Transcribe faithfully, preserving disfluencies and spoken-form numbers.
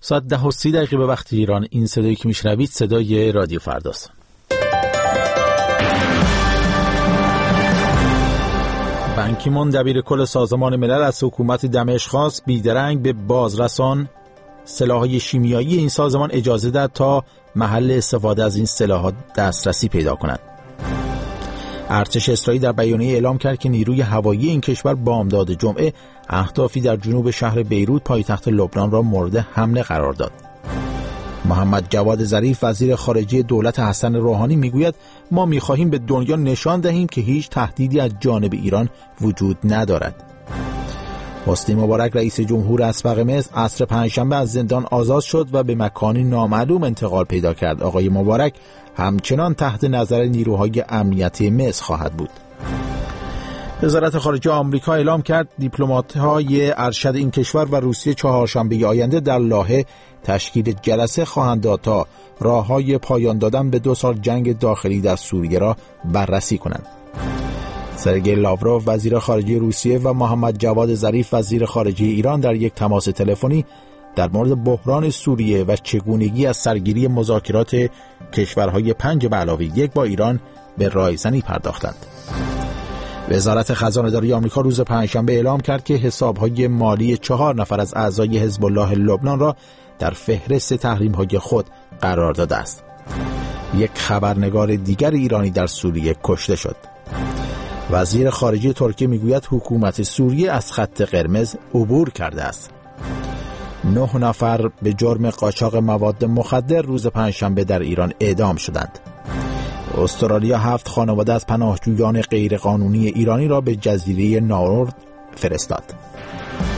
ساعت ده و سی دقیقه به وقت ایران. این صدایی که میشنوید صدای رادیو فرداست. بان کی مون دبیر کل سازمان ملل از حکومت دمشق خواست بیدرنگ به بازرسان سلاح‌های شیمیایی این سازمان اجازه داد تا محل استفاده از این سلاح‌ها دسترسی پیدا کنند. ارتش اسرائیل در بیانیه اعلام کرد که نیروی هوایی این کشور بامداد جمعه اهدافی در جنوب شهر بیروت پایتخت لبنان را مورد حمله قرار داد. محمد جواد ظریف وزیر خارجه دولت حسن روحانی میگوید ما می‌خواهیم به دنیا نشان دهیم که هیچ تهدیدی از جانب ایران وجود ندارد. حسنی مبارک رئیس جمهور اسبق مصر عصر پنجشنبه از زندان آزاد شد و به مکانی نامعلوم انتقال پیدا کرد. آقای مبارک همچنان تحت نظر نیروهای امنیتی مصر خواهد بود. وزارت خارجه آمریکا اعلام کرد دیپلمات‌های ارشد این کشور و روسیه چهارشنبه آینده در لاهه تشکیل جلسه خواهند داد تا راه‌های پایان دادن به دو سال جنگ داخلی در سوریه را بررسی کنند. سرگئی لاوروف وزیر خارجه روسیه و محمد جواد ظریف وزیر خارجه ایران در یک تماس تلفنی در مورد بحران سوریه و چگونگی از سرگیری مذاکرات کشورهای پنج به علاوه یک با ایران به رایزنی پرداختند. وزارت خزانه‌داری آمریکا روز پنجشنبه اعلام کرد که حساب‌های مالی چهار نفر از اعضای حزب الله لبنان را در فهرست تحریم‌های خود قرار داده است. یک خبرنگار دیگر ایرانی در سوریه کشته شد. وزیر خارجه ترکیه میگوید حکومت سوریه از خط قرمز عبور کرده است. نه نفر به جرم قاچاق مواد مخدر روز پنجشنبه در ایران اعدام شدند. استرالیا هفت خانواده از پناهجویان غیرقانونی ایرانی را به جزیره ناورد فرستاد.